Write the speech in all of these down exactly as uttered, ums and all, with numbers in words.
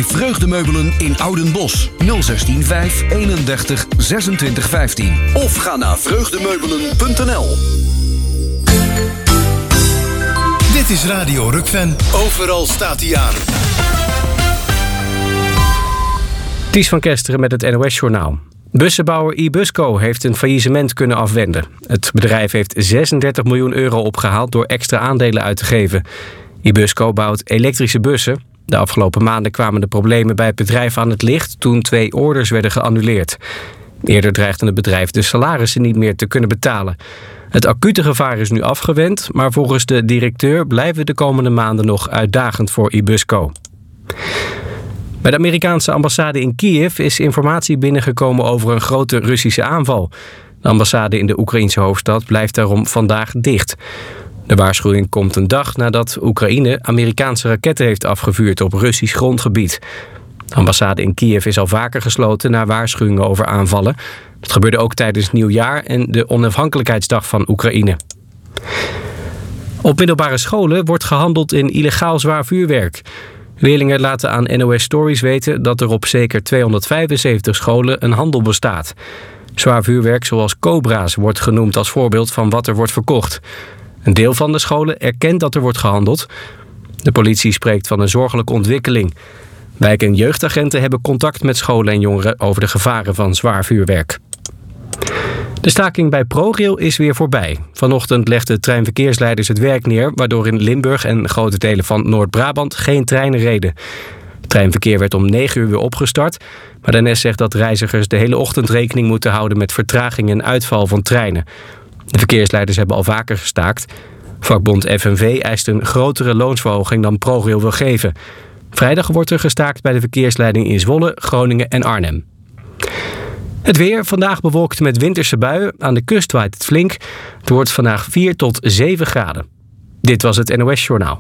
Vreugdemeubelen in Oudenbosch. nul zestien vijf eenendertig zesentwintig vijftien. Of ga naar vreugdemeubelen punt n l. Dit is Radio Rukven. Overal staat hij aan. Ties van Kesteren met het N O S-journaal. Bussenbouwer Ibusco heeft een faillissement kunnen afwenden. Het bedrijf heeft zesendertig miljoen euro opgehaald door extra aandelen uit te geven. Ibusco bouwt elektrische bussen. De afgelopen maanden kwamen de problemen bij het bedrijf aan het licht toen twee orders werden geannuleerd. Eerder dreigde het bedrijf de salarissen niet meer te kunnen betalen. Het acute gevaar is nu afgewend, maar volgens de directeur blijven de komende maanden nog uitdagend voor Ibusco. Bij de Amerikaanse ambassade in Kiev is informatie binnengekomen over een grote Russische aanval. De ambassade in de Oekraïense hoofdstad blijft daarom vandaag dicht. De waarschuwing komt een dag nadat Oekraïne Amerikaanse raketten heeft afgevuurd op Russisch grondgebied. De ambassade in Kiev is al vaker gesloten na waarschuwingen over aanvallen. Dat gebeurde ook tijdens Nieuwjaar en de onafhankelijkheidsdag van Oekraïne. Op middelbare scholen wordt gehandeld in illegaal zwaar vuurwerk. Leerlingen laten aan N O S Stories weten dat er op zeker tweehonderdvijfenzeventig scholen een handel bestaat. Zwaar vuurwerk zoals Cobra's wordt genoemd als voorbeeld van wat er wordt verkocht. Een deel van de scholen erkent dat er wordt gehandeld. De politie spreekt van een zorgelijke ontwikkeling. Wijk- en jeugdagenten hebben contact met scholen en jongeren over de gevaren van zwaar vuurwerk. De staking bij ProRail is weer voorbij. Vanochtend legden treinverkeersleiders het werk neer, waardoor in Limburg en grote delen van Noord-Brabant geen treinen reden. Het treinverkeer werd om negen uur weer opgestart, maar de N S zegt dat reizigers de hele ochtend rekening moeten houden met vertraging en uitval van treinen. De verkeersleiders hebben al vaker gestaakt. Vakbond F N V eist een grotere loonsverhoging dan ProRail wil geven. Vrijdag wordt er gestaakt bij de verkeersleiding in Zwolle, Groningen en Arnhem. Het weer, vandaag bewolkt met winterse buien. Aan de kust waait het flink. Het wordt vandaag vier tot zeven graden. Dit was het N O S-journaal.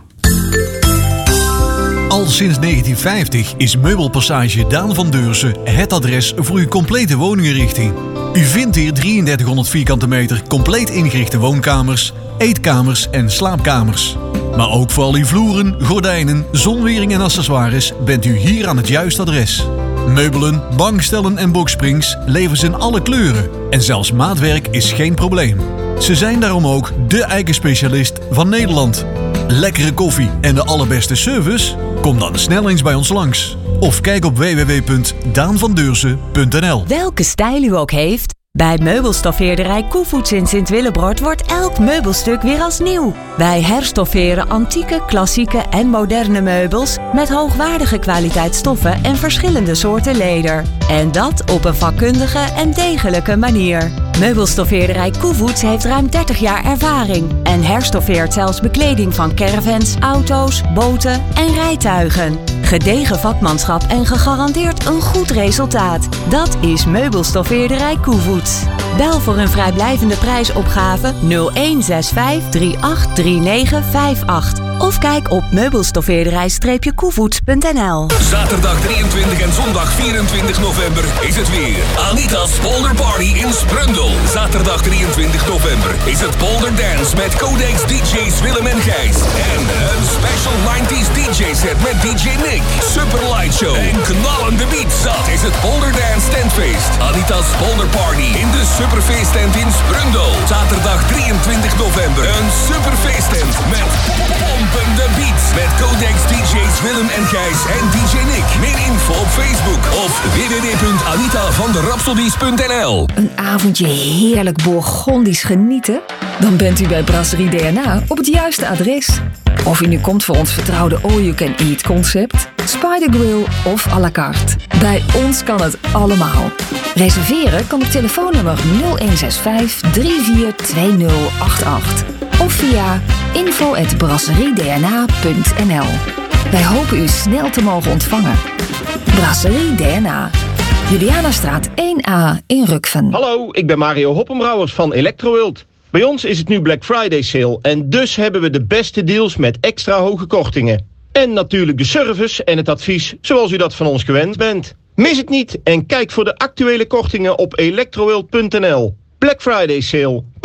Al sinds negentien vijftig is Meubelpassage Daan van Deursen het adres voor uw complete woninginrichting. U vindt hier drieëndertighonderd vierkante meter compleet ingerichte woonkamers, eetkamers en slaapkamers. Maar ook voor al uw vloeren, gordijnen, zonwering en accessoires bent u hier aan het juiste adres. Meubelen, bankstellen en boxsprings leveren ze in alle kleuren. En zelfs maatwerk is geen probleem. Ze zijn daarom ook de eikenspecialist van Nederland. Lekkere koffie en de allerbeste service? Kom dan snel eens bij ons langs. Of kijk op w w w punt daan van deursen punt n l. Welke stijl u ook heeft, bij meubelstoffeerderij Koevoets in Sint-Willebrord wordt elk meubelstuk weer als nieuw. Wij herstofferen antieke, klassieke en moderne meubels met hoogwaardige kwaliteitsstoffen en verschillende soorten leder. En dat op een vakkundige en degelijke manier. Meubelstoffeerderij Koevoets heeft ruim dertig jaar ervaring en herstoffeert zelfs bekleding van caravans, auto's, boten en rijtuigen. Gedegen vakmanschap en gegarandeerd een goed resultaat. Dat is Meubelstoffeerderij Koevoets. Bel voor een vrijblijvende prijsopgave nul een zes vijf drie acht drie negen vijf acht. Of kijk op meubelstoffeerderij koevoets punt n l. Zaterdag drieëntwintig en zondag vierentwintig november is het weer Anita's Polder Party in Sprundel. Zaterdag drieëntwintig november is het Polder Dance met Codex D J's Willem en Gijs. En een special nineties D J-set met D J Nick. Super Light Show en knallende beats. Dat is het Polder Dance Tentfeest. Anita's Polder Party in de Superfeesttent in Sprundel. Zaterdag drieëntwintig november. Een superfeesttent met pompende beats. Met Codex D J's Willem en Gijs en D J Nick. Meer info op Facebook of w w w punt anita van de rhapsodies punt n l. Een avondje heerlijk Bourgondisch genieten? Dan bent u bij Brasserie D N A op het juiste adres. Of u nu komt voor ons vertrouwde all-you-can-eat concept, Spider Grill of à la carte. Bij ons kan het allemaal. Reserveren kan op telefoonnummer nul een zes vijf drie vier twee nul acht acht of via info at brasserie d n a punt n l. Wij hopen u snel te mogen ontvangen. Brasserie D N A. Julianastraat één A in Rukven. Hallo, ik ben Mario Hoppenbrouwers van Electroworld. Bij ons is het nu Black Friday sale en dus hebben we de beste deals met extra hoge kortingen. En natuurlijk de service en het advies zoals u dat van ons gewend bent. Mis het niet en kijk voor de actuele kortingen op electroworld punt n l. Black Friday sale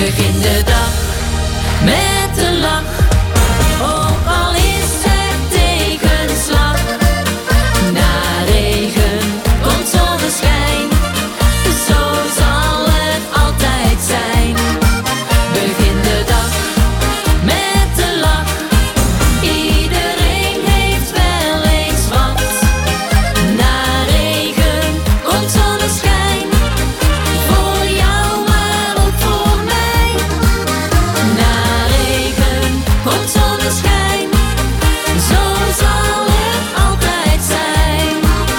Begin de dag met een lach, ook al is er tegenslag. Na regen komt zonneschijn, zo zal het altijd zijn. Begin de dag met een lach, iedereen heeft wel eens wat. Na regen komt zonneschijn, voor jou maar ook voor mij. Na regen komt zonneschijn, zo zal het altijd zijn.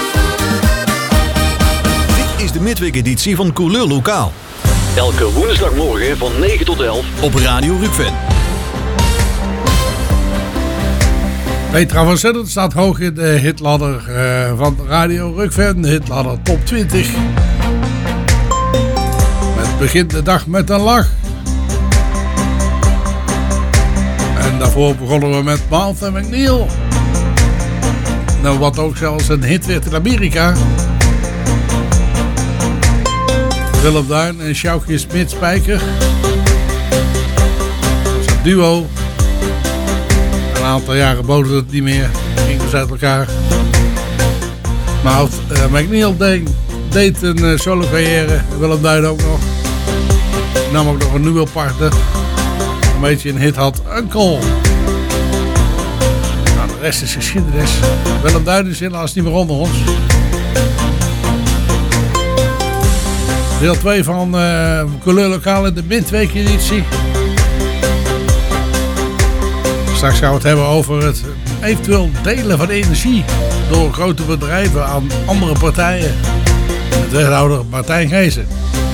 Dit is de midweekeditie van Couleur Lokaal. Elke woensdagmorgen van negen tot elf op Radio Rukven. Petra van Zeddert staat hoog in de hitladder uh, van Radio Rukven. De hitladder top twintig. Met begint de dag met een lach. En daarvoor begonnen we met Martha McNeil. Nou, wat ook zelfs een hit werd in Amerika. Willem Duin en Sjoukje Smit-Spijker. Dat is een duo. Een aantal jaren boden het niet meer. Gingen ze uit elkaar. Maar uh, McNeil deed, deed een uh, solo carrière. Willem Duin ook nog. Nam ook nog een nieuwe partner. Een beetje een hit had. Uncle. Nou, de rest is geschiedenis. Willem Duin is helaas niet meer onder ons. Deel twee van uh, Couleur Lokaal in de midweekeditie. Straks gaan we het hebben over het eventueel delen van energie door grote bedrijven aan andere partijen. Met wethouder Martijn Gijzen.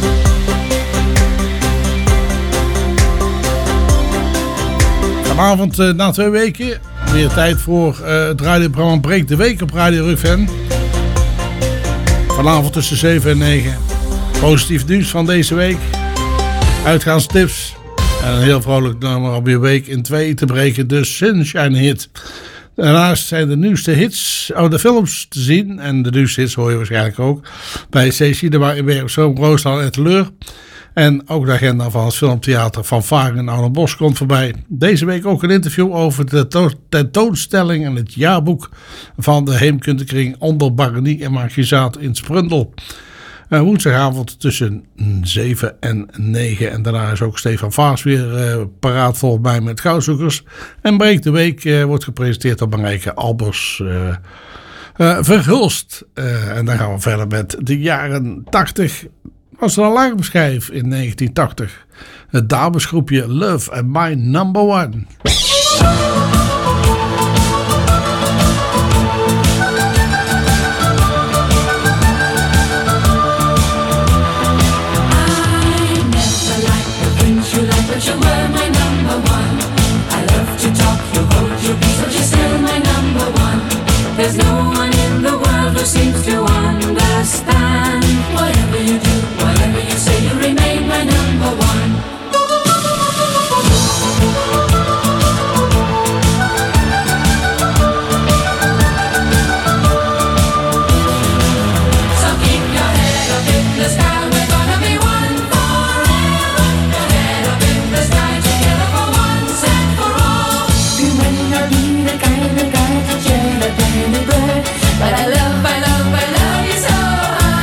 Vanavond uh, na twee weken weer tijd voor uh, het radioprogramma Breek de Week op Radio Rukven. Vanavond tussen zeven en negen. Positief nieuws van deze week. Uitgaanstips. En een heel vrolijk nummer om je week in twee te breken. De Sunshine Hit. Daarnaast zijn de nieuwste hits, oh, de films te zien. En de nieuwste hits hoor je waarschijnlijk ook. Bij C Cinema in Bergszoom, Roosland en Teleur. En ook de agenda van het filmtheater Van Varen in Oudenbosch komt voorbij. Deze week ook een interview over de to- tentoonstelling en het jaarboek van de Heemkundekring onder Baronie en Markizaat in Sprundel. Uh, woensdagavond tussen zeven en negen. En daarna is ook Stefan Vaas weer uh, paraat volgens mij met Goudzoekers. En Breek de Week uh, wordt gepresenteerd door Marijke Albers uh, uh, Verhulst. Uh, en dan gaan we verder met de jaren tachtig. Was er een alarmschijf in negentien tachtig. Het damesgroepje Love and My Number One. You were my number one. I love to talk, you hold your peace, but you're still my number one. There's no one in the world who seems to understand. Whatever you do, whatever you say, you remain my number one. So keep your head up in the sky, we're gonna be one forever. Your head up in the sky, together for once and for all. You may not be the kind of guy to share a penny bread, but I love, I love, I love you so hard.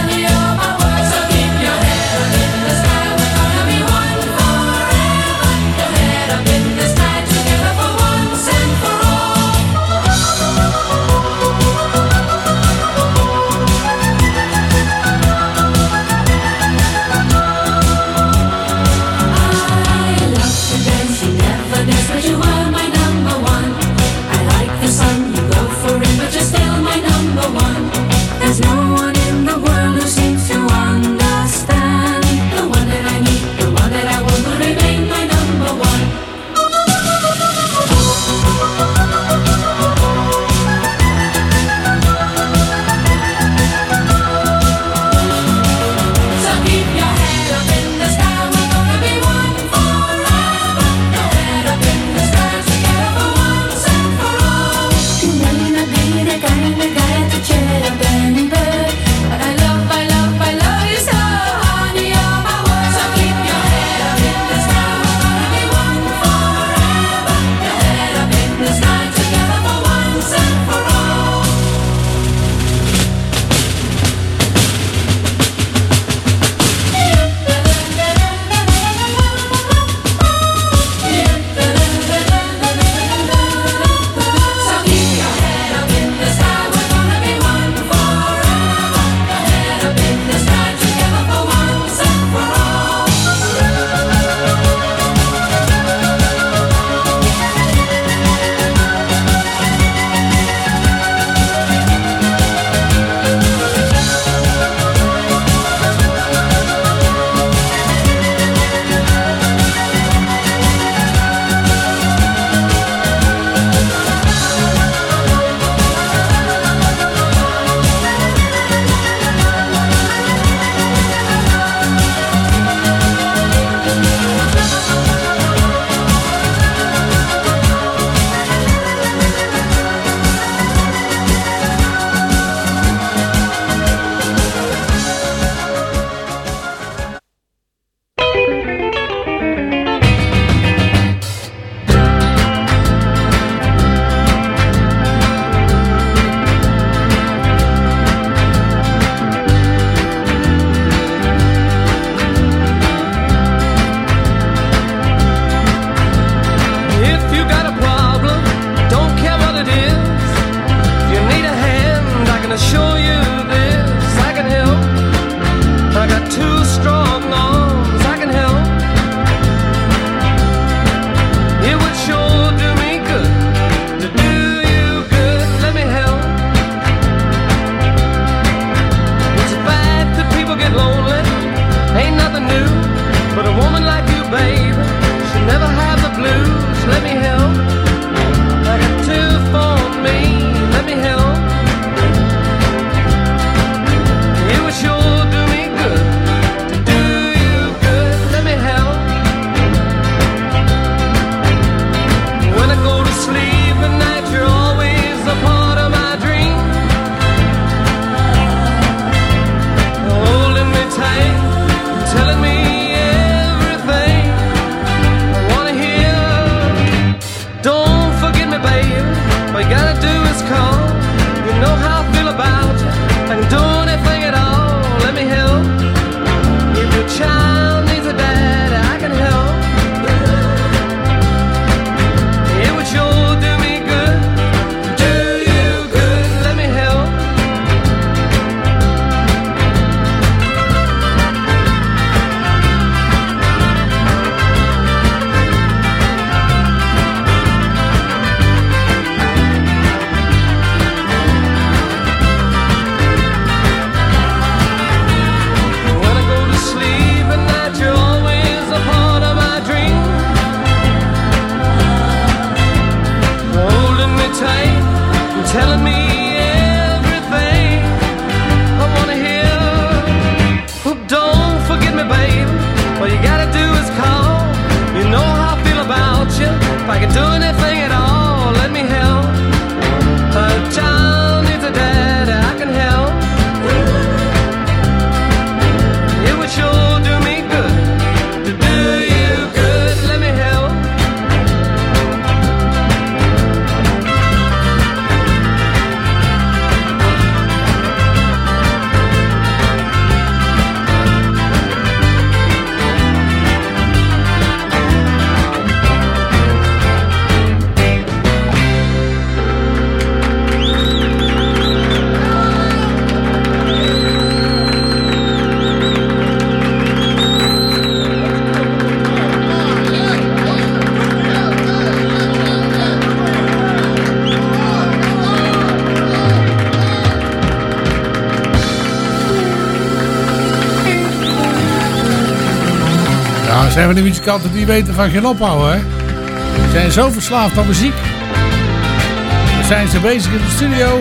zijn van die muzikanten die weten van geen ophouden, hè? Ze zijn zo verslaafd aan muziek. Dan zijn ze bezig in de studio.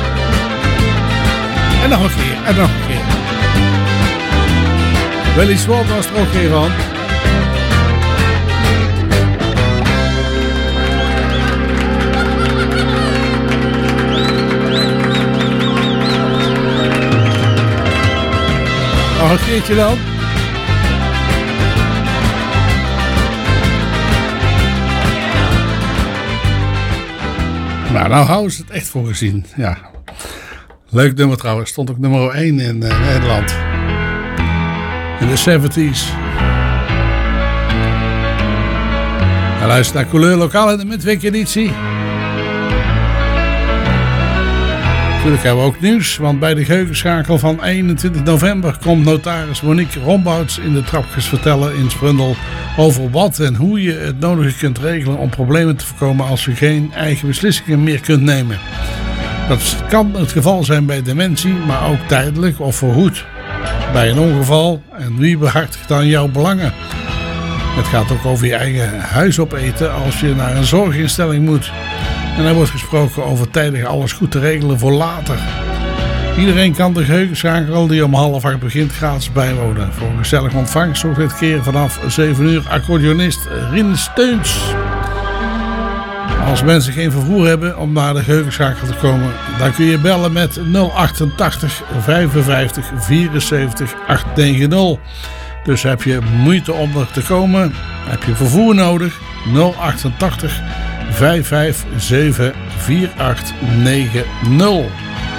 En nog een keer, en nog een keer. Willy Swart was er ook geen van. Nog een keertje dan. Nou, nou houden ze het echt voor gezien. Ja. Leuk nummer trouwens. Stond ook nummer één in uh, Nederland. In de zeventig. En luister naar Couleur Lokaal in de midweekeditie. Natuurlijk hebben we ook nieuws, want bij de geheugenschakel van eenentwintig november komt notaris Monique Rombouts in de trapjes vertellen in Sprundel over wat en hoe je het nodige kunt regelen om problemen te voorkomen als je geen eigen beslissingen meer kunt nemen. Dat kan het geval zijn bij dementie, maar ook tijdelijk of voorgoed. Bij een ongeval en wie behartigt dan jouw belangen? Het gaat ook over je eigen huis opeten als je naar een zorginstelling moet. En er wordt gesproken over tijdig alles goed te regelen voor later. Iedereen kan de geheugenschakel die om half acht begint gratis bijwonen. Voor een gezellig ontvangst zorgt dit keer vanaf zeven uur accordeonist Rien Steuns. Als mensen geen vervoer hebben om naar de geheugenschakel te komen, dan kun je bellen met nul achtentachtig vijfenvijftig vierenzeventig achthonderdnegentig. Dus heb je moeite om er te komen, heb je vervoer nodig, nul achtentachtig vijf vijf zeven vier acht negen nul.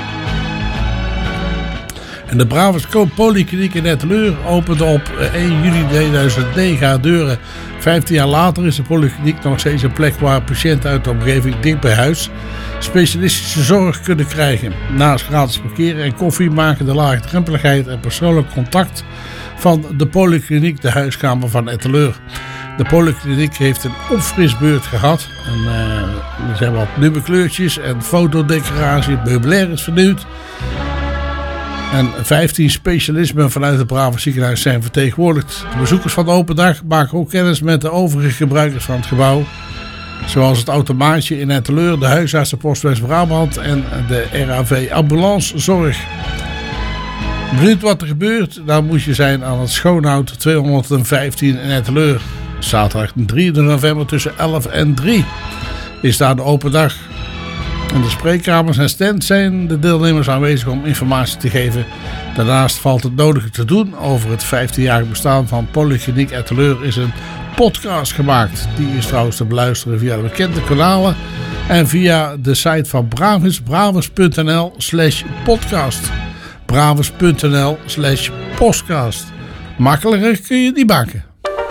En de Bravenscoop Polykliniek in Etteleur opende op één juli tweeduizend negen haar deuren. vijftien jaar later is de polykliniek nog steeds een plek waar patiënten uit de omgeving dicht bij huis specialistische zorg kunnen krijgen. Naast gratis parkeren en koffie maken de laagdrempeligheid en persoonlijk contact van de polykliniek de huiskamer van Etteleur. De polykliniek heeft een opfrisbeurt gehad. En, uh, er zijn wat nieuwe kleurtjes en fotodecoratie. Het meubilair is vernieuwd. En vijftien specialismen vanuit het Brave Ziekenhuis zijn vertegenwoordigd. De bezoekers van de open dag maken ook kennis met de overige gebruikers van het gebouw. Zoals het automaatje in Etteleur, de huisartsenpost West-Brabant en de R A V ambulancezorg. Benieuwd wat er gebeurt? Dan moet je zijn aan het Schoonhout tweehonderdvijftien in Etteleur. Zaterdag drie november tussen elf en drie is daar de open dag. In de spreekkamers en stands zijn de deelnemers aanwezig om informatie te geven. Daarnaast valt het nodige te doen. Over het vijftienjarig bestaan van Polykliniek Etteleur is een podcast gemaakt. Die is trouwens te beluisteren via de bekende kanalen en via de site van Bravis, bravis.nl slash podcast. bravis.nl slash podcast. Makkelijker kun je die maken.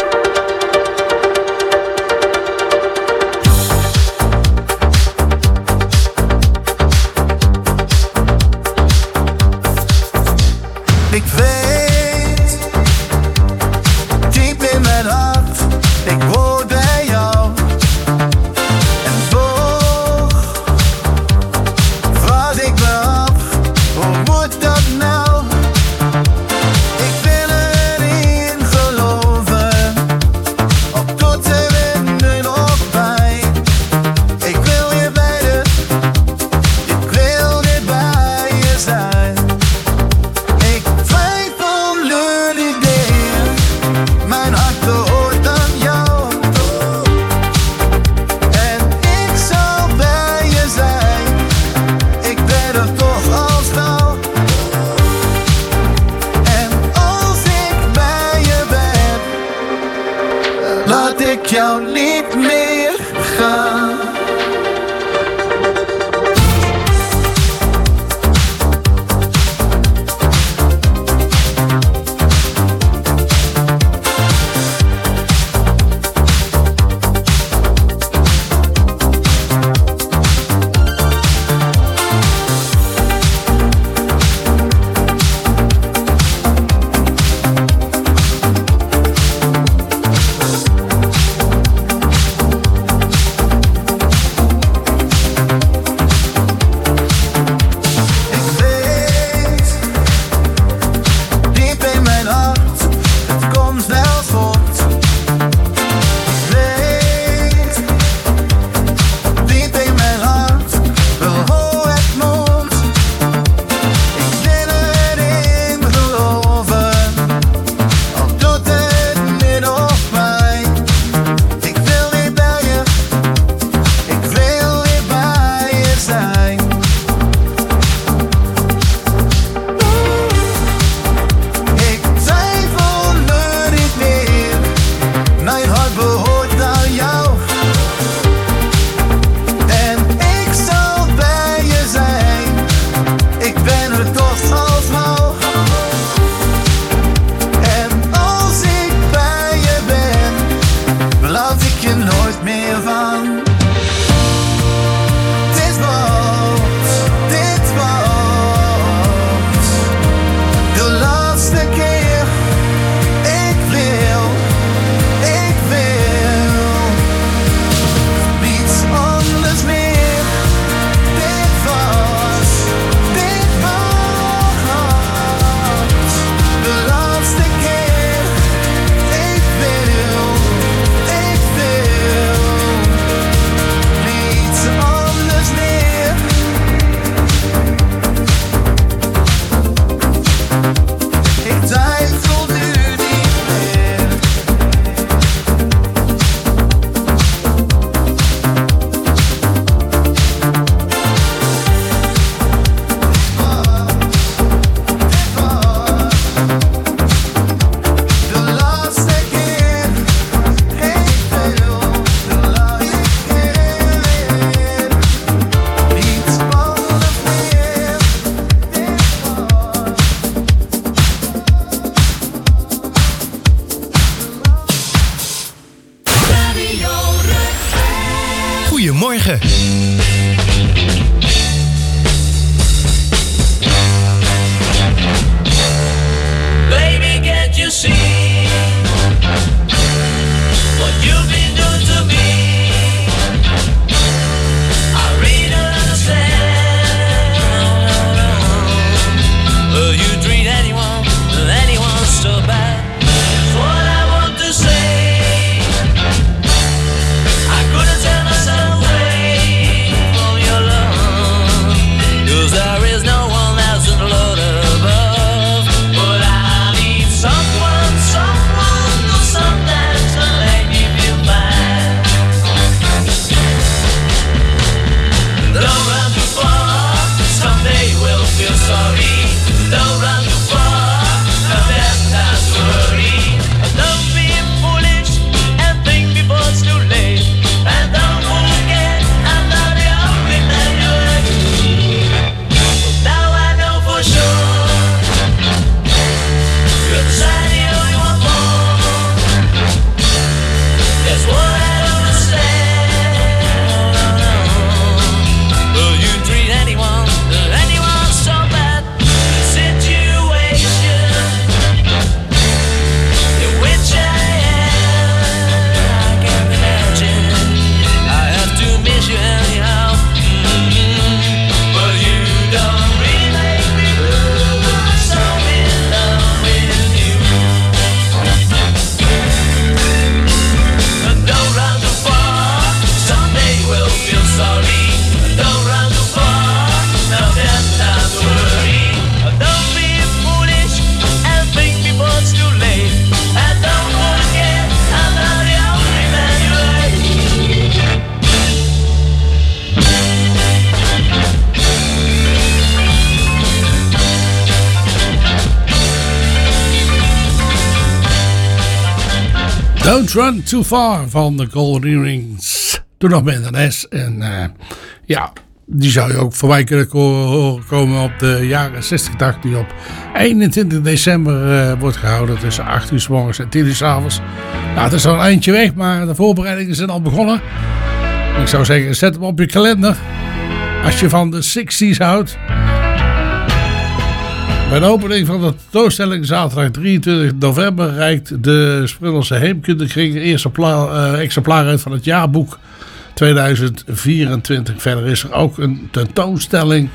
Ik weet, diep in mijn hart, ik hoor bij jou. En toch vraag ik me af, hoe moet dat nou? Ik wil erin geloven, op tot en met nu nog bij. Ik wil je bij de, ik wil dit bij je zijn. Ik jou niet meer gaan. Don't Run Too Far van de Golden Earrings. Toen nog met een S. En uh, ja, die zou je ook voorbij kunnen horen komen op de jaren zestig dag. Die op eenentwintig december uh, wordt gehouden tussen acht uur 's morgens en tien uur 's avonds. Nou, het is al een eindje weg, maar de voorbereidingen zijn al begonnen. Ik zou zeggen, zet hem op je kalender. Als je van de zestig's houdt. Bij de opening van de tentoonstelling zaterdag drieëntwintig november reikt de Sprundelse Heemkundekring de eerste pla- uh, exemplaar uit van het jaarboek tweeduizend vierentwintig. Verder is er ook een tentoonstelling.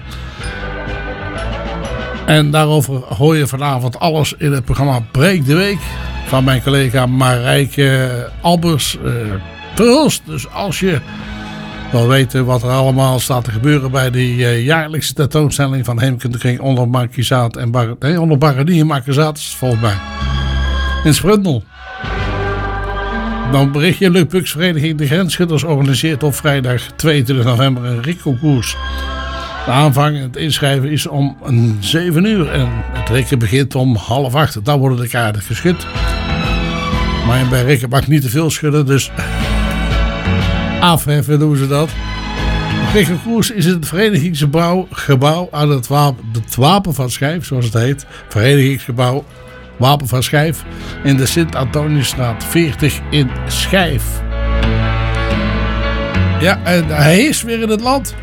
En daarover hoor je vanavond alles in het programma Breek de Week van mijn collega Marijke Albers uh, Verhulst. Dus als je wil weten wat er allemaal staat te gebeuren bij die uh, jaarlijkse tentoonstelling van Heemkundekring onder Markizaat en Bar- nee, onder Baradie en Markizaat is het volgens mij in Sprundel. Dan bericht je Luchtbuksvereniging De Grensschutters organiseert op vrijdag tweeëntwintig november een rekkenkoers. De aanvang en het inschrijven is om zeven uur en het rekken begint om half acht. Dan worden de kaarten geschud. Maar bij rekken mag niet te veel schudden, dus afheffen doen ze dat. De rekkenkoers is in het verenigingsgebouw gebouw aan het wapen, het Wapen van Schijf, zoals het heet. Verenigingsgebouw Wapen van Schijf in de Sint-Antoniusstraat veertig in Schijf. Ja, en hij is weer in het land.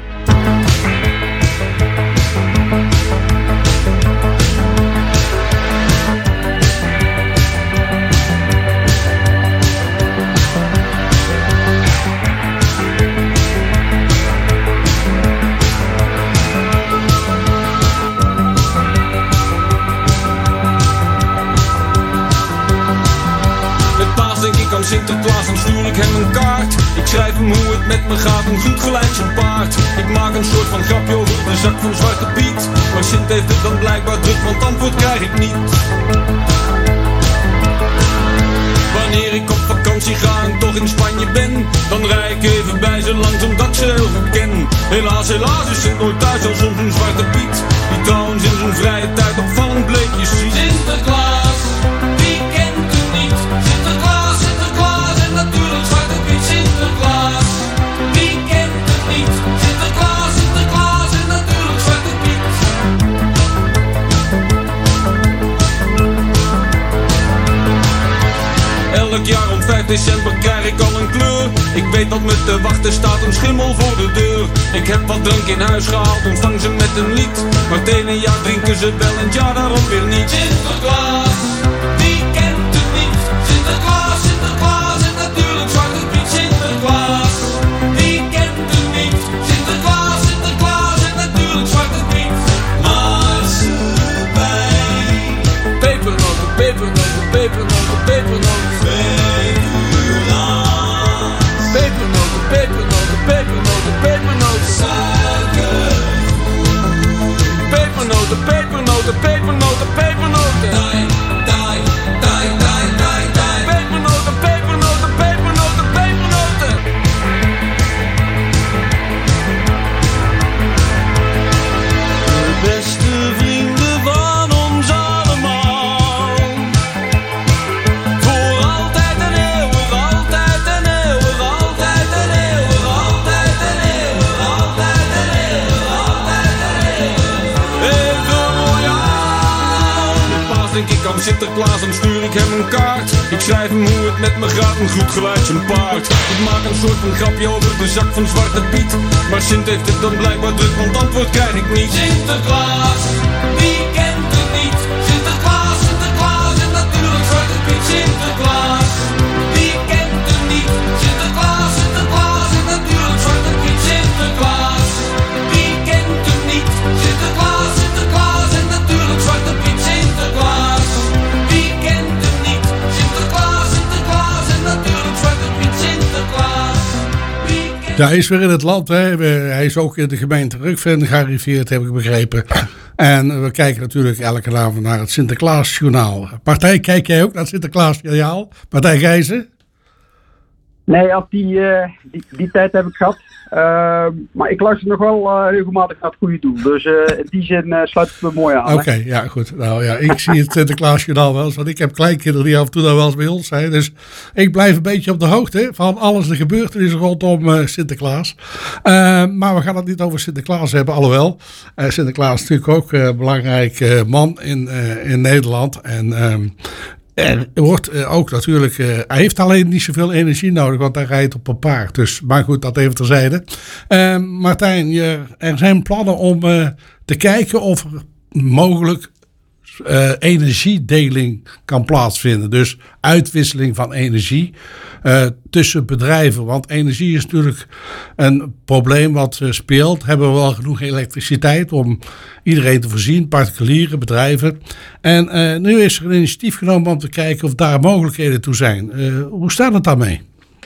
Sinterklaas, dan stuur ik hem een kaart. Ik schrijf hem hoe het met me gaat, een goed gelijk zijn paard. Ik maak een soort van grapje over de zak van Zwarte Piet. Maar Sint heeft het dan blijkbaar druk, want antwoord krijg ik niet. Wanneer ik op vakantie ga en toch in Spanje ben, dan rij ik even bij ze langs omdat ik ze heel goed ken. Helaas, helaas is Sint nooit thuis als soms een Zwarte Piet, die trouwens in zijn vrije tijd opvallend bleekjes ziet. Sinterklaas, wie kent u niet? Sinterklaas, Sinterklaas en natuurlijk Zwarte Piet. Sinterklaas, wie kent het niet? Sinterklaas, Sinterklaas en natuurlijk Zwarte Piet. Elk jaar om vijf december krijg ik al een kleur. Ik weet dat me te wachten staat een schimmel voor de deur. Ik heb wat drank in huis gehaald, ontvang ze met een lied. Maar het ene jaar drinken ze wel en het jaar daarop weer niet. Sinterklaas, wie kent het niet? Sinterklaas, Sinterklaas en natuurlijk Zwarte Piet. Sinterklaas, wie kent het niet? Sinterklaas, Sinterklaas en natuurlijk Zwarte Piet. Marsepein. Pepernoten, pepernoten, pepernoten, pepernoten. Pepernoten, pepernoten, pepernoten, pepernoten. Suiker. Pepernoten, pepernoten, pepernoten, pepernoten. Dai, dai, dai, dai, dai, dai. Pepernoten, pepernoten, pepernoten, pepernoten. De beste vrienden van ons allemaal. Voor altijd en eeuwig, altijd en eeuwig, altijd en eeuwig, altijd en eeuwig, altijd en eeuwig, altijd en eeuwig. Even royaal. Met paas denk ik aan Sinterklaas, dan stuur ik hem een kaart. Ik schrijf hem hoe het met me gaat, een goed geluid zijn paard. Ik maak een soort van grapje over de zak van Zwarte Piet. Maar Sint heeft het dan blijkbaar druk, want antwoord krijg ik niet. Sinterklaas, wie kent het niet? Sinterklaas, Sinterklaas en natuurlijk Zwarte Piet. Sinterklaas, wie kent het niet? Sinterklaas, Sinterklaas en natuurlijk Zwarte Piet. Sinterklaas, wie kent het niet? Sinterklaas, Sinterklaas en natuurlijk Zwarte Piet. Sinterklaas, wie kent het niet? Sinterklaas, Sinterklaas en natuurlijk Zwarte Piet. Sinterklaas, wie kent... Ja, hij is weer in het land. Hè. Hij is ook in de gemeente Rukven gearriveerd, heb ik begrepen. En we kijken natuurlijk elke avond naar het Sinterklaasjournaal. Partij, kijk jij ook naar het Sinterklaasjournaal? Partij Gijzen? Nee, op die, uh, die, die tijd heb ik gehad. Uh, maar ik luister nog wel uh, regelmatig naar het goede doel. Dus uh, in die zin uh, sluit het me mooi aan. Oké, okay, ja goed. Nou ja, ik zie het Sinterklaasjournaal wel eens. Want ik heb kleinkinderen die af en toe dan wel eens bij ons zijn. Dus ik blijf een beetje op de hoogte van alles de gebeurtenissen rondom uh, Sinterklaas. Uh, maar we gaan het niet over Sinterklaas hebben, alhoewel. Uh, Sinterklaas is natuurlijk ook een uh, belangrijk uh, man in, uh, in Nederland. En uh, er wordt uh, ook natuurlijk, uh, hij heeft alleen niet zoveel energie nodig, want hij rijdt op een paard. Dus, maar goed, dat even terzijde. Uh, Martijn, je, er zijn plannen om uh, te kijken of er mogelijk uh, energiedeling kan plaatsvinden. Dus uitwisseling van energie uh, tussen bedrijven. Want energie is natuurlijk een probleem wat uh, speelt. Hebben we wel genoeg elektriciteit om iedereen te voorzien, particuliere bedrijven. En uh, nu is er een initiatief genomen om te kijken of daar mogelijkheden toe zijn. Uh, hoe staat het daarmee?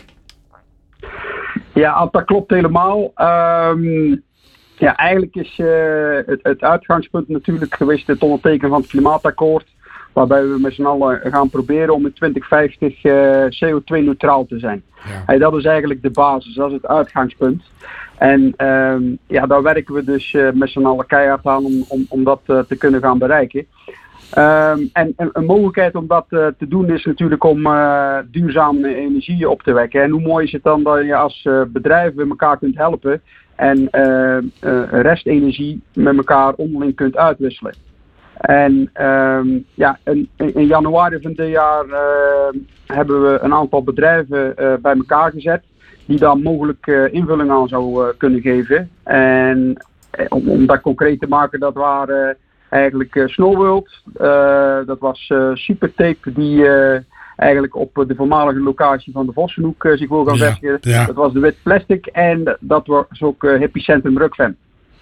Ja, dat klopt helemaal. Um, ja, eigenlijk is uh, het, het uitgangspunt natuurlijk geweest het ondertekenen van het klimaatakkoord. Waarbij we met z'n allen gaan proberen om in twintig vijftig uh, C O twee neutraal te zijn. Ja. Hey, dat is eigenlijk de basis, dat is het uitgangspunt. En um, ja, daar werken we dus uh, met z'n allen keihard aan om, om, om dat uh, te kunnen gaan bereiken. Um, en een, een mogelijkheid om dat uh, te doen is natuurlijk om uh, duurzame energie op te wekken. En hoe mooi is het dan dat je als uh, bedrijf met elkaar kunt helpen en uh, uh, restenergie met elkaar onderling kunt uitwisselen. En um, ja, in, in januari van dit jaar uh, hebben we een aantal bedrijven uh, bij elkaar gezet die daar mogelijk uh, invulling aan zou uh, kunnen geven. En uh, om, om dat concreet te maken, dat waren uh, eigenlijk uh, Snowworld, uh, dat was uh, Supertape die uh, eigenlijk op de voormalige locatie van de Vossenhoek uh, zich wil gaan vestigen. Ja, ja. Dat was de Wit Plastic en dat was ook uh, Epicentrum Rukven.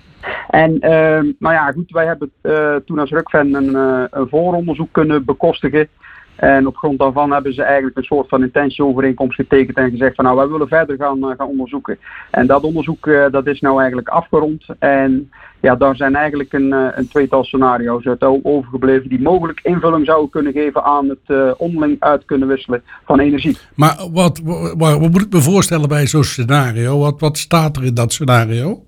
En uh, nou ja, goed, wij hebben uh, toen als Rukven een, uh, een vooronderzoek kunnen bekostigen. En op grond daarvan hebben ze eigenlijk een soort van intentieovereenkomst getekend en gezegd van nou, wij willen verder gaan, uh, gaan onderzoeken. En dat onderzoek uh, dat is nou eigenlijk afgerond. En ja, daar zijn eigenlijk een, uh, een tweetal scenario's uit overgebleven die mogelijk invulling zouden kunnen geven aan het uh, onderling uit kunnen wisselen van energie. Maar wat, wat, wat moet ik me voorstellen bij zo'n scenario? Wat, wat staat er in dat scenario?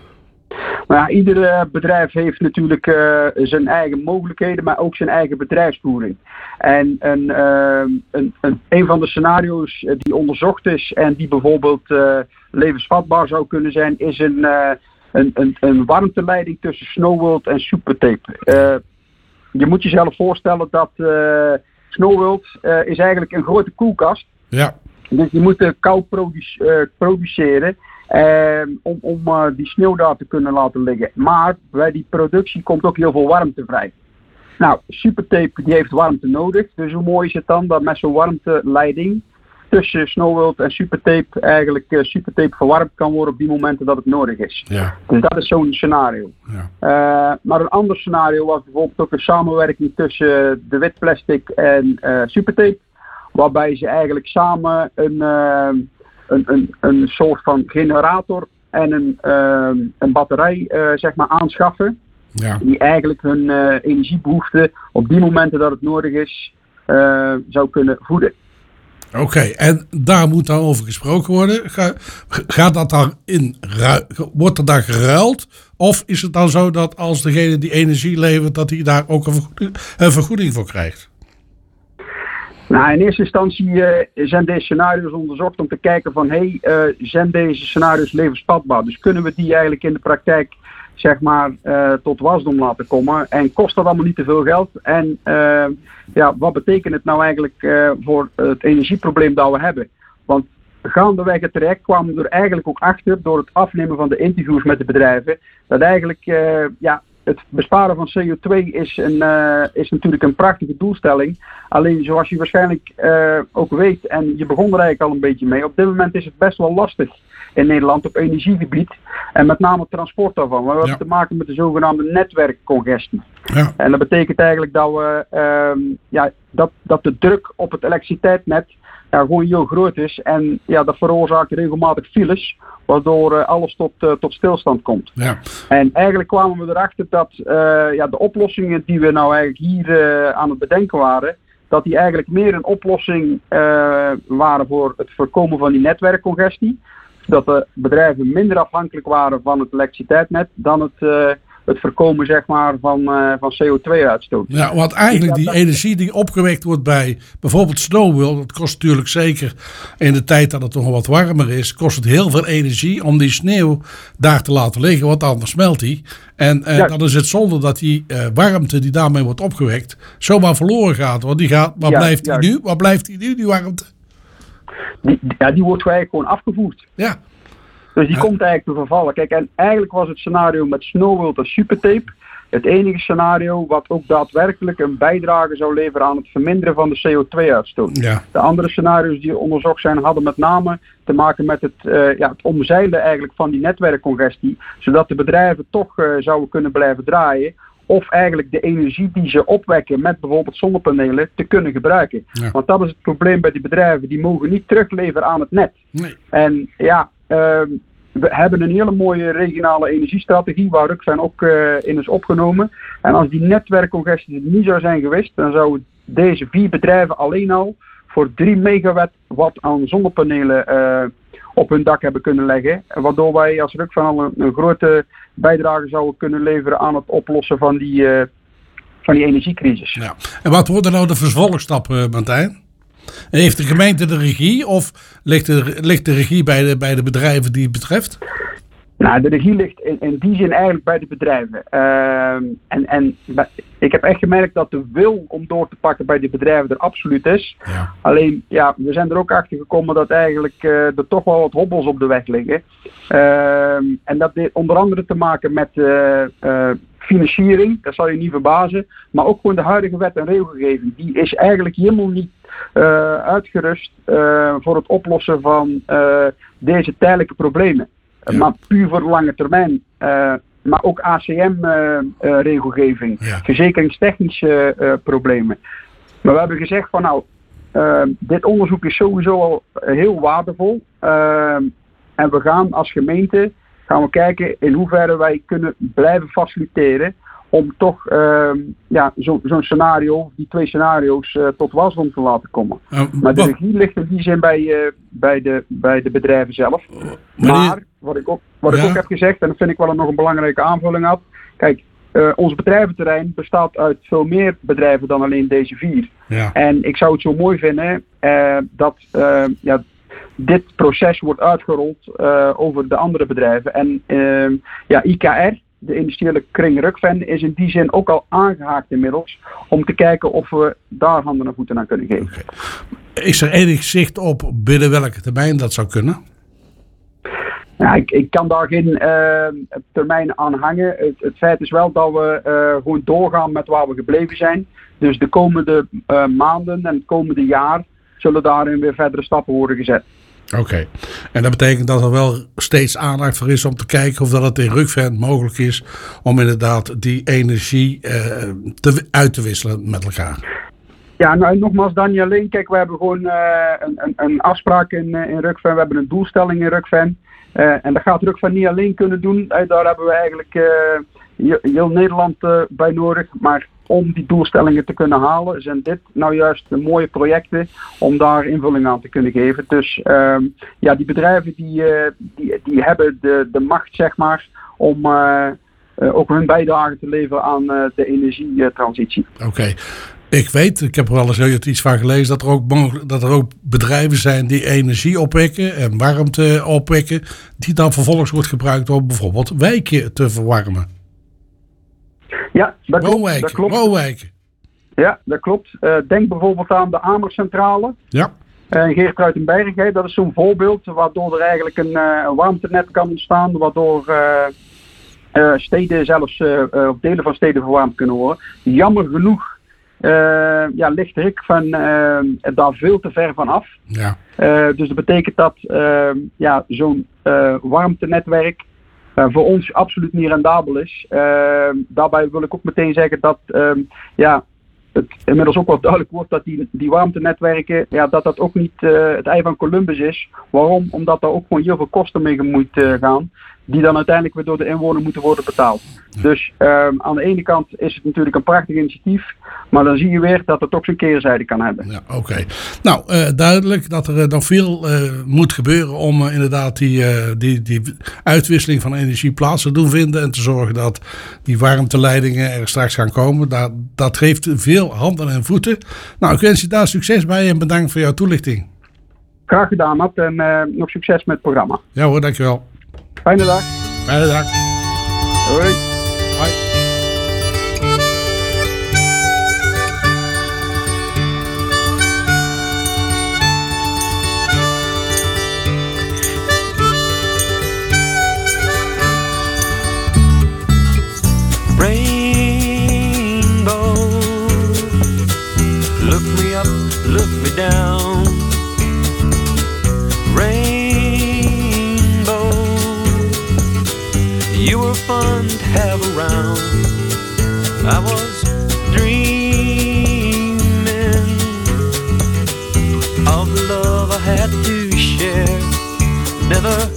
Nou ja, ieder bedrijf heeft natuurlijk uh, zijn eigen mogelijkheden, maar ook zijn eigen bedrijfsvoering. En een, uh, een, een, een van de scenario's die onderzocht is en die bijvoorbeeld uh, levensvatbaar zou kunnen zijn, is een, uh, een, een, een warmteleiding tussen Snowworld en Supertape. Uh, je moet jezelf voorstellen dat uh, Snowworld uh, is eigenlijk een grote koelkast. Ja. Dus die moeten kou produce, uh, produceren. Uh, om om uh, die sneeuw daar te kunnen laten liggen. Maar bij die productie komt ook heel veel warmte vrij. Nou, Supertape die heeft warmte nodig. Dus hoe mooi is het dan dat met zo'n warmteleiding tussen Snowworld en Supertape eigenlijk uh, Supertape verwarmd kan worden op die momenten dat het nodig is. Ja. Dus dat is zo'n scenario. Ja. Uh, maar een ander scenario was bijvoorbeeld ook een samenwerking tussen de Wit Plastic en uh, Supertape. Waarbij ze eigenlijk samen een... Uh, Een, een, een soort van generator en een, uh, een batterij uh, zeg maar aanschaffen. Ja. Die eigenlijk hun uh, energiebehoeften op die momenten dat het nodig is uh, zou kunnen voeden. Oké, okay, en daar moet dan over gesproken worden. Ga, gaat dat dan in, wordt er daar geruild? Of is het dan zo dat als degene die energie levert, dat hij daar ook een vergoeding, een vergoeding voor krijgt? Nou, in eerste instantie uh, zijn deze scenario's onderzocht om te kijken van hé, hey, uh, zijn deze scenario's levensvatbaar? Dus kunnen we die eigenlijk in de praktijk zeg maar uh, tot wasdom laten komen? En kost dat allemaal niet te veel geld? En uh, ja, wat betekent het nou eigenlijk uh, voor het energieprobleem dat we hebben? Want gaandeweg het traject kwamen we er eigenlijk ook achter door het afnemen van de interviews met de bedrijven, dat eigenlijk uh, ja, het besparen van C O twee is, een, uh, is natuurlijk een prachtige doelstelling. Alleen zoals je waarschijnlijk uh, ook weet, en je begon er eigenlijk al een beetje mee, op dit moment is het best wel lastig in Nederland op energiegebied. En met name het transport daarvan. We hebben ja. te maken met de zogenaamde netwerkcongestie. Ja. En dat betekent eigenlijk dat, we, uh, ja, dat, dat de druk op het elektriciteitsnet ja, gewoon heel groot is. En ja, dat veroorzaakt regelmatig files, waardoor uh, alles tot, uh, tot stilstand komt. Ja. En eigenlijk kwamen we erachter dat uh, ja, de oplossingen die we nou eigenlijk hier uh, aan het bedenken waren, dat die eigenlijk meer een oplossing uh, waren voor het voorkomen van die netwerkcongestie. Zodat de bedrijven minder afhankelijk waren van het elektriciteitsnet dan het, uh, het voorkomen zeg maar, van, uh, van C O twee uitstoot. Ja, want eigenlijk die energie die opgewekt wordt bij bijvoorbeeld Snowworld, dat kost natuurlijk zeker in de tijd dat het nog wat warmer is, kost het heel veel energie om die sneeuw daar te laten liggen, want anders smelt die. En uh, ja. dan is het zonde dat die uh, warmte die daarmee wordt opgewekt zomaar verloren gaat. Want die gaat, waar ja, blijft die nu? Waar blijft die nu, die warmte? Die, ja, die wordt eigenlijk gewoon afgevoerd. Ja. Dus die ja. komt eigenlijk te vervallen. Kijk, en eigenlijk was het scenario met Snowworld en Supertape het enige scenario wat ook daadwerkelijk een bijdrage zou leveren aan het verminderen van de C O twee uitstoot. Ja. De andere scenario's die onderzocht zijn hadden met name te maken met het, uh, ja, het omzeilen eigenlijk van die netwerkcongestie, zodat de bedrijven toch uh, zouden kunnen blijven draaien. Of eigenlijk de energie die ze opwekken met bijvoorbeeld zonnepanelen te kunnen gebruiken. Ja. Want dat is het probleem bij die bedrijven. Die mogen niet terugleveren aan het net. Nee. En ja, uh, we hebben een hele mooie regionale energiestrategie waar Rukven ook uh, in is opgenomen. En als die netwerkcongestie niet zou zijn geweest, dan zouden deze vier bedrijven alleen al voor drie megawatt watt aan zonnepanelen uh, op hun dak hebben kunnen leggen. Waardoor wij als Rukven al een, een grote bijdrage zouden kunnen leveren aan het oplossen van die, uh, van die energiecrisis. Ja. En wat worden nou de vervolgstappen, uh, Martijn? Heeft de gemeente de regie of ligt de, ligt de regie bij de, bij de bedrijven die het betreft? Nou, de regie ligt in, in die zin eigenlijk bij de bedrijven. Uh, en, en ik heb echt gemerkt dat de wil om door te pakken bij de bedrijven er absoluut is. Ja. Alleen, ja, we zijn er ook achter gekomen dat eigenlijk uh, er toch wel wat hobbels op de weg liggen. Uh, en dat heeft onder andere te maken met uh, uh, financiering, dat zal je niet verbazen. Maar ook gewoon de huidige wet en regelgeving. Die is eigenlijk helemaal niet uh, uitgerust uh, voor het oplossen van uh, deze tijdelijke problemen. Ja. Maar puur voor de lange termijn. Uh, maar ook A C M-regelgeving. Uh, uh, ja. Verzekeringstechnische uh, problemen. Maar we hebben gezegd van nou, uh, dit onderzoek is sowieso al heel waardevol. Uh, en we gaan als gemeente gaan we kijken in hoeverre wij kunnen blijven faciliteren. Om toch uh, ja, zo, zo'n scenario, die twee scenario's, uh, tot wasdom te laten komen. Uh, maar de regie ligt in die zin bij, uh, bij, de, bij de bedrijven zelf. Uh, maar wat ik, ook, wat ja. ik ook heb gezegd, en dat vind ik wel nog een belangrijke aanvulling had. Kijk, uh, ons bedrijventerrein bestaat uit veel meer bedrijven dan alleen deze vier. Ja. En ik zou het zo mooi vinden uh, dat uh, ja, dit proces wordt uitgerold uh, over de andere bedrijven. En uh, ja, I K R, de industriële kring Rukven, is in die zin ook al aangehaakt inmiddels om te kijken of we daar handen en voeten aan kunnen geven. Okay. Is er enig zicht op binnen welke termijn dat zou kunnen? Ja, ik, ik kan daar geen uh, termijn aan hangen. Het, het feit is wel dat we uh, gewoon doorgaan met waar we gebleven zijn. Dus de komende uh, maanden en het komende jaar zullen daarin weer verdere stappen worden gezet. Oké, okay. En dat betekent dat er wel steeds aandacht voor is om te kijken of dat het in Rukven mogelijk is om inderdaad die energie uh, te, uit te wisselen met elkaar. Ja, nou nogmaals, dan niet alleen. Kijk, we hebben gewoon uh, een, een, een afspraak in, uh, in Rukven. We hebben een doelstelling in Rukven. Uh, en dat gaat Rukven niet alleen kunnen doen. Uh, daar hebben we eigenlijk uh, heel Nederland uh, bij nodig. Maar om die doelstellingen te kunnen halen, zijn dit nou juist de mooie projecten om daar invulling aan te kunnen geven. Dus uh, ja, die bedrijven die, uh, die, die hebben de, de macht, zeg maar, om uh, uh, ook hun bijdrage te leveren aan uh, de energietransitie. Oké. Okay. Ik weet, ik heb er wel eens iets van gelezen, dat er, ook mogelijk, dat er ook bedrijven zijn die energie opwekken en warmte opwekken, die dan vervolgens wordt gebruikt om bijvoorbeeld wijken te verwarmen. Ja, dat klopt. Woonwijken, dat klopt. woonwijken. Ja, dat klopt. Uh, denk bijvoorbeeld aan de Amerscentrale. Ja. Uh, Geertruidenberg, hè, dat is zo'n voorbeeld waardoor er eigenlijk een, uh, een warmtenet kan ontstaan, waardoor uh, uh, steden zelfs, uh, uh, of delen van steden verwarmd kunnen worden. Jammer genoeg Uh, ja, ligt Rukven uh, daar veel te ver van af. Ja. Uh, dus dat betekent dat uh, ja, zo'n uh, warmtenetwerk uh, voor ons absoluut niet rendabel is. Uh, daarbij wil ik ook meteen zeggen dat uh, ja, het inmiddels ook wel duidelijk wordt dat die, die warmtenetwerken, ja, dat dat ook niet uh, het ei van Columbus is. Waarom? Omdat daar ook gewoon heel veel kosten mee gemoeid uh, gaan. die dan uiteindelijk weer door de inwoner moeten worden betaald. Dus uh, aan de ene kant is het natuurlijk een prachtig initiatief, maar dan zie je weer dat het ook zijn keerzijde kan hebben. Ja, oké. Okay. Nou, uh, duidelijk dat er uh, nog veel uh, moet gebeuren om uh, inderdaad die, uh, die, die uitwisseling van energie plaats te doen vinden en te zorgen dat die warmteleidingen er straks gaan komen. Dat, dat geeft veel handen en voeten. Nou, ik wens je daar succes bij en bedankt voor jouw toelichting. Graag gedaan, Matt, en uh, nog succes met het programma. Ja hoor, dankjewel. Fijne dag. Fijne dag. Hoi. Hoi. Rainbow, look me up, look me down. Rainbow, you were fun to have around. I was dreaming of the love I had to share, never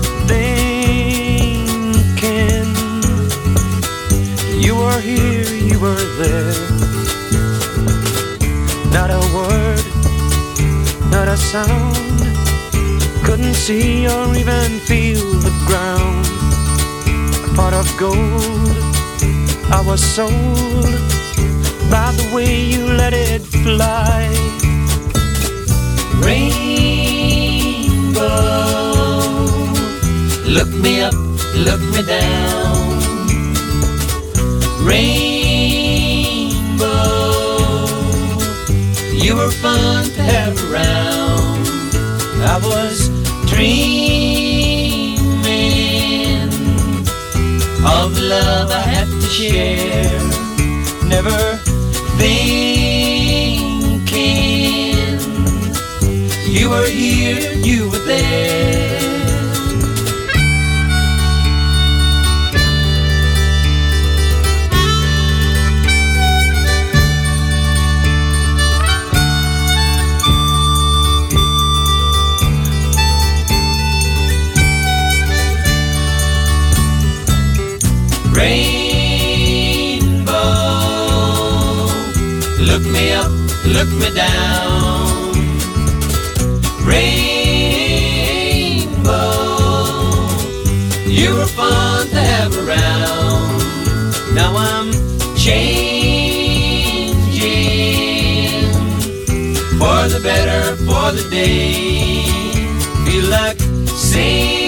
thinking you were here, you were there. Not a word, not a sound, couldn't see or even feel the ground. A pot of gold, I was sold by the way you let it fly. Rainbow, look me up, look me down. Rainbow, you were fun to have around. I was dreaming of the love I had to share, never thinking you were here, you were there. Rainbow, look me up, look me down. Rainbow, you were fun to have around. Now I'm changing for the better, for the day. Feel like singing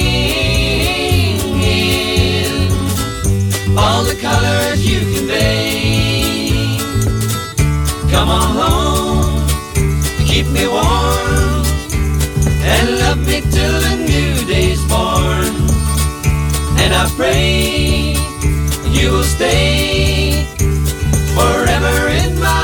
all the colors you convey. Come on home, keep me warm, and love me till the new day's born. And I pray you will stay forever in my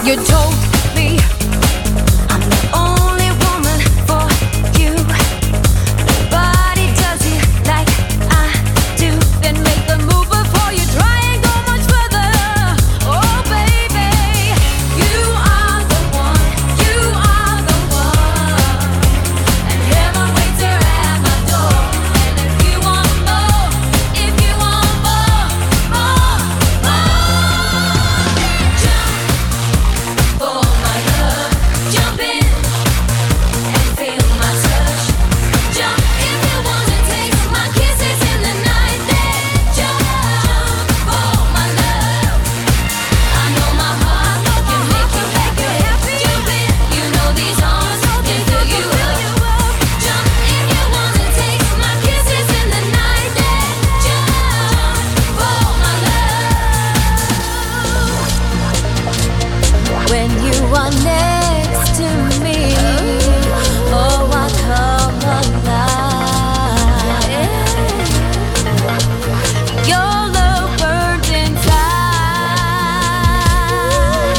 You told me I'm the only woman for you. Nobody does it like I do. Then make the move before you try and go much further. Oh baby, you are the one, you are the one. And heaven waits there at my door. And if you want more, if you want more, more, more, jump for my love, jump in and feel my touch. Jump if you wanna taste my kisses in the night. Then jump for my love. I know my heart can make you make you happy. Jump in, you know these arms can fill you up. Jump if you wanna taste my kisses in the night. Then jump for my love. When you are next to me, oh I come alive. Your love burns inside.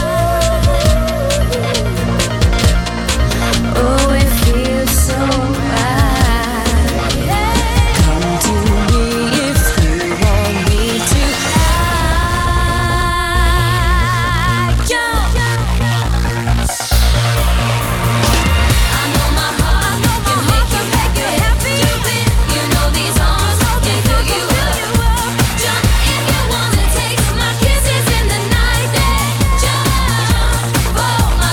Oh, it feels so right. Come to me if you want me to. I jump. I know my heart can make you make you happy. Jump in, you know these arms can fill you up. Jump if you wanna taste my kisses in the night. Then jump for my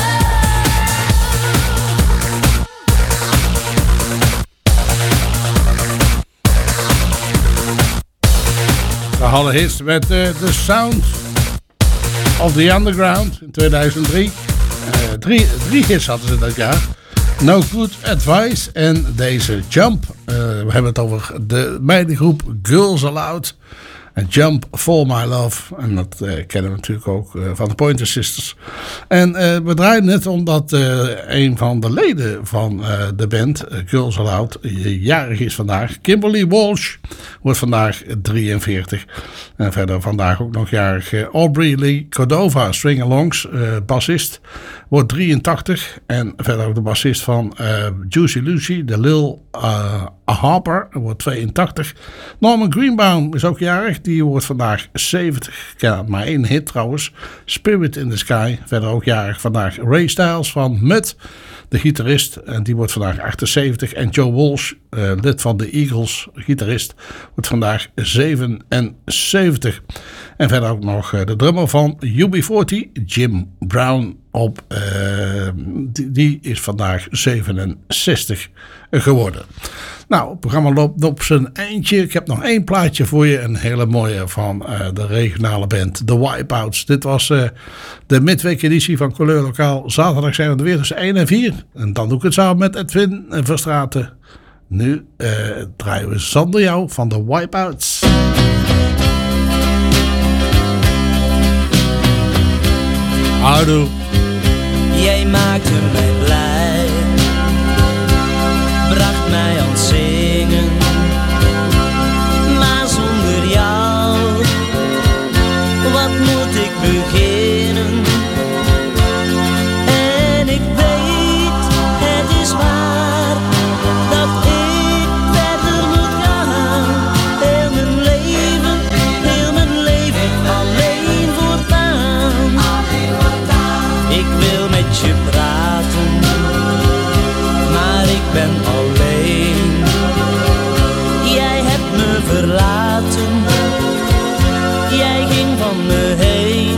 We hadden hits met uh, The Sound of the Underground in tweeduizend drie. Uh, drie, drie hits hadden ze dat jaar. No Good Advice en deze Jump. Uh, we hebben het over de meidengroep Girls Aloud. En Jump for My Love. En dat uh, kennen we natuurlijk ook uh, van de Pointer Sisters. En uh, we draaien net omdat uh, een van de leden van uh, de band, uh, Girls Aloud, uh, jarig is vandaag. Kimberly Walsh wordt vandaag drieënveertig. En verder vandaag ook nog jarig uh, Aubrey Lee Cordova, string-alongs, uh, bassist, wordt drieëntachtig. En verder ook de bassist van uh, Juicy Lucy, de Lil uh, Harper, wordt tweeëntachtig. Norman Greenbaum is ook jarig. Die wordt vandaag zeventig. Ja, maar één hit trouwens. Spirit in the Sky. Verder ook jarig vandaag Ray Styles van Mud, de gitarist. En die wordt vandaag achtenzeventig. En Joe Walsh, uh, lid van de Eagles, gitarist, wordt vandaag zevenenzeventig. En verder ook nog uh, de drummer van U B veertig, Jim Brown, op, uh, die, die is vandaag zevenenzestig geworden. Nou, het programma loopt op zijn eindje. Ik heb nog één plaatje voor je. Een hele mooie van uh, de regionale band The Wipeouts. Dit was uh, de midweekeditie van Couleur Lokaal. Zaterdag zijn we er weer tussen één en vier. En dan doe ik het samen met Edwin Verstraeten. Nu uh, draaien we Zonder Jou van The Wipeouts. Houdoe. Jij maakte mij blij, bracht mij aan het zingen, maar zonder jou, wat moet ik beginnen? En ik weet, het is waar, dat ik verder moet gaan, heel mijn leven, heel mijn leven, alleen voortaan. Ik wil met je praten, maar ik ben alleen. Jij hebt me verlaten, jij ging van me heen.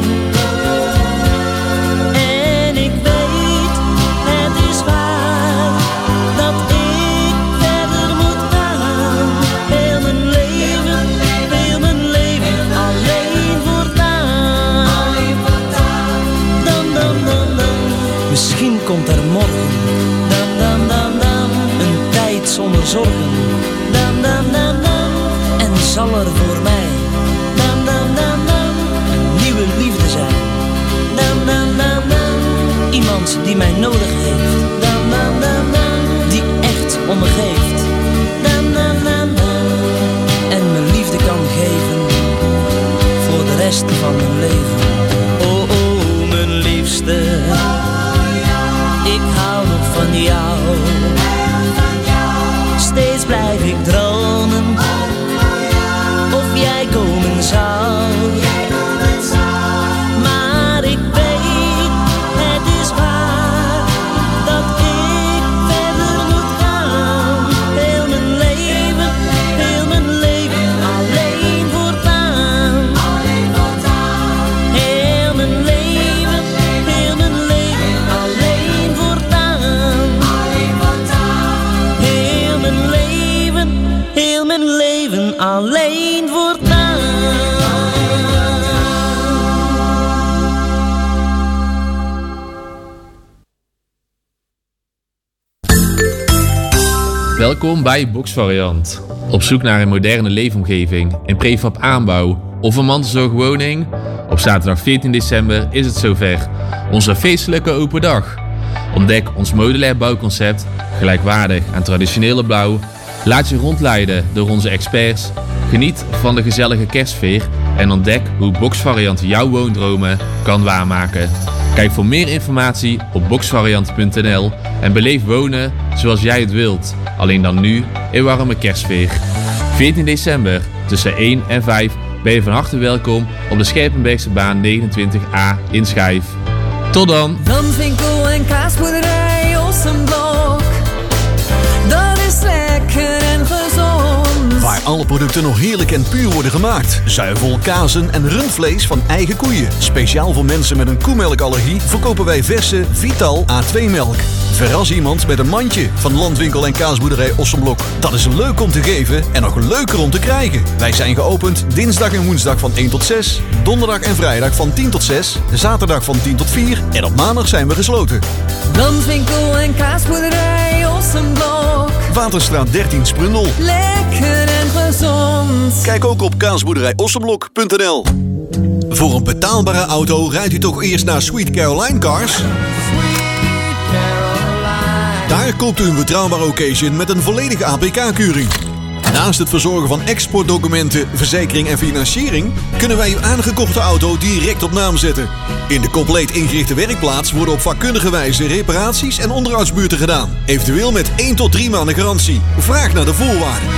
En ik weet, het is waar, dat ik verder moet gaan. Heel mijn leven, heel mijn leven, alleen voortaan. Dan, dan, dan, dan. Misschien komt er morgen, dan, dan, dan, dan, een tijd zonder zorgen, dan, dan, dan, dan, en zal er voor mij, dan, dan, dan, dan, een nieuwe liefde zijn, dan, dan, dan, dan, iemand die mij nodig heeft, dan, dan, dan, dan, die echt om me geeft, dan, dan, dan, dan, en mijn liefde kan geven voor de rest van mijn leven. Oh, oh, mijn liefste. Welkom bij Boxvariant. Op zoek naar een moderne leefomgeving, een prefab aanbouw of een mantelzorgwoning? Op zaterdag veertien december is het zover. Onze feestelijke open dag. Ontdek ons modulair bouwconcept, gelijkwaardig aan traditionele bouw. Laat je rondleiden door onze experts. Geniet van de gezellige kerstsfeer en ontdek hoe Boxvariant jouw woondromen kan waarmaken. Kijk voor meer informatie op boxvariant punt n l en beleef wonen zoals jij het wilt. Alleen dan nu in warme kerstsfeer. veertien december tussen één en vijf ben je van harte welkom op de Scherpenbergsebaan negenentwintig A in Schijf. Tot dan! Landwinkel en kaasboerderij Ossenblok. Dat is lekker en gezond. Waar alle producten nog heerlijk en puur worden gemaakt. Zuivel, kazen en rundvlees van eigen koeien. Speciaal voor mensen met een koemelkallergie verkopen wij verse Vital A twee melk. Verras iemand met een mandje van Landwinkel en kaasboerderij Ossenblok. Dat is leuk om te geven en nog leuker om te krijgen. Wij zijn geopend dinsdag en woensdag van één tot zes. Donderdag en vrijdag van tien tot zes. Zaterdag van tien tot vier. En op maandag zijn we gesloten. Landwinkel en kaasboerderij Ossenblok. Waterstraat dertien Sprundel. Lekker en gezond. Kijk ook op kaasboerderij ossenblok punt n l. Voor een betaalbare auto rijdt u toch eerst naar Sweet Caroline Cars? Daar koopt u een betrouwbare occasion met een volledige A P K-keuring. Naast het verzorgen van exportdocumenten, verzekering en financiering kunnen wij uw aangekochte auto direct op naam zetten. In de compleet ingerichte werkplaats worden op vakkundige wijze reparaties en onderhoudsbeurten gedaan. Eventueel met één tot drie maanden garantie. Vraag naar de voorwaarden.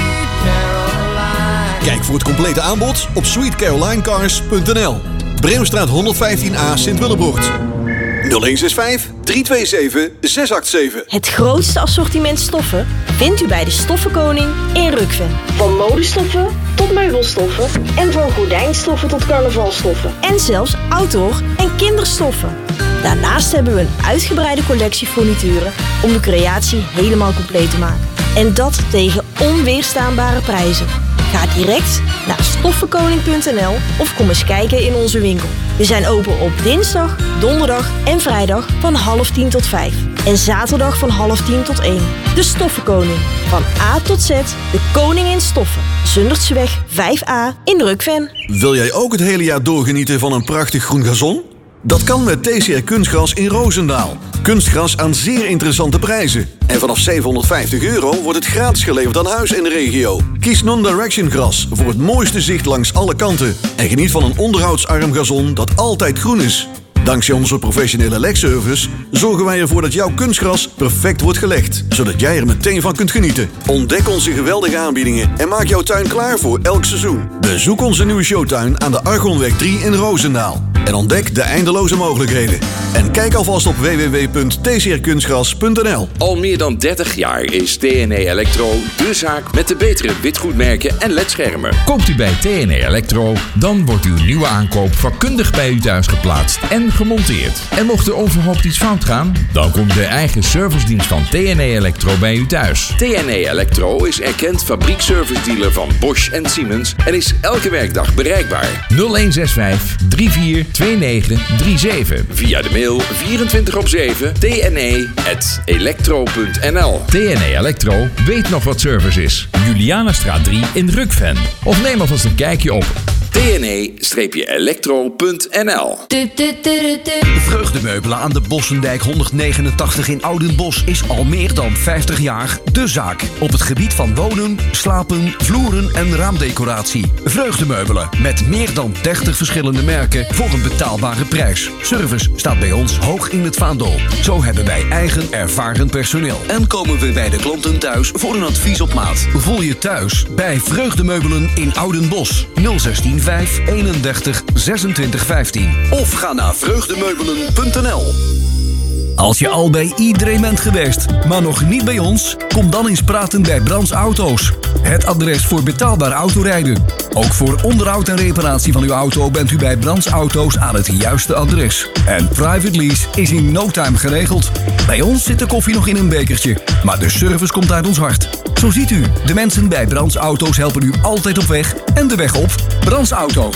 Kijk voor het complete aanbod op sweet caroline cars punt n l. Breemstraat honderdvijftien A Sint-Willebroort. nul een zes vijf, drie twee zeven, zes acht zeven. Het grootste assortiment stoffen vindt u bij de Stoffenkoning in Rukven. Van modestoffen tot meubelstoffen en van gordijnstoffen tot carnavalstoffen. En zelfs outdoor- en kinderstoffen. Daarnaast hebben we een uitgebreide collectie furnituren om de creatie helemaal compleet te maken. En dat tegen onweerstaanbare prijzen. Ga direct naar stoffenkoning punt n l of kom eens kijken in onze winkel. We zijn open op dinsdag, donderdag en vrijdag van half tien tot vijf. En zaterdag van half tien tot één. De Stoffenkoning. Van A tot Z, de koning in stoffen. Zundertseweg vijf A in Rukven. Wil jij ook het hele jaar doorgenieten van een prachtig groen gazon? Dat kan met T C R Kunstgras in Roosendaal. Kunstgras aan zeer interessante prijzen. En vanaf zevenhonderdvijftig euro wordt het gratis geleverd aan huis in de regio. Kies Non-Direction gras voor het mooiste zicht langs alle kanten. En geniet van een onderhoudsarm gazon dat altijd groen is. Dankzij onze professionele legservice zorgen wij ervoor dat jouw kunstgras perfect wordt gelegd. Zodat jij er meteen van kunt genieten. Ontdek onze geweldige aanbiedingen en maak jouw tuin klaar voor elk seizoen. Bezoek onze nieuwe showtuin aan de Argonweg drie in Roosendaal. En ontdek de eindeloze mogelijkheden. En kijk alvast op w w w punt t c r kunstgras punt n l. Al meer dan dertig jaar is T N E Electro de zaak met de betere witgoedmerken en ledschermen. Koopt u bij T N E Electro, dan wordt uw nieuwe aankoop vakkundig bij u thuis geplaatst en gemonteerd. En mocht er onverhoopt iets fout gaan, dan komt de eigen servicedienst van T N E Electro bij u thuis. T N E Electro is erkend fabriekservice dealer van Bosch en Siemens en is elke werkdag bereikbaar. nul een zes vijf, drie vier twee negen drie zeven. Via de mail vierentwintig op zeven t n e at electro punt n l. T N E Electro weet nog wat service is. Julianastraat drie in Rukven. Of neem alvast een kijkje op t n e electro punt n l. Vreugdemeubelen aan de Bossendijk honderdnegenentachtig in Oudenbosch is al meer dan vijftig jaar de zaak. Op het gebied van wonen, slapen, vloeren en raamdecoratie. Vreugdemeubelen met meer dan dertig verschillende merken voor een betaalbare prijs. Service staat bij ons hoog in het vaandel. Zo hebben wij eigen ervaren personeel. En komen we bij de klanten thuis voor een advies op maat. Voel je thuis bij Vreugdemeubelen in Oudenbosch. nul zestien vijf eenendertig zesentwintig vijftien. Of ga naar vreugdemeubelen punt n l. Als je al bij iedereen bent geweest, maar nog niet bij ons, kom dan eens praten bij Brands Auto's. Het adres voor betaalbaar autorijden. Ook voor onderhoud en reparatie van uw auto bent u bij Brands Auto's aan het juiste adres. En private lease is in no time geregeld. Bij ons zit de koffie nog in een bekertje, maar de service komt uit ons hart. Zo ziet u, de mensen bij Brands Auto's helpen u altijd op weg en de weg op. Brands Auto's,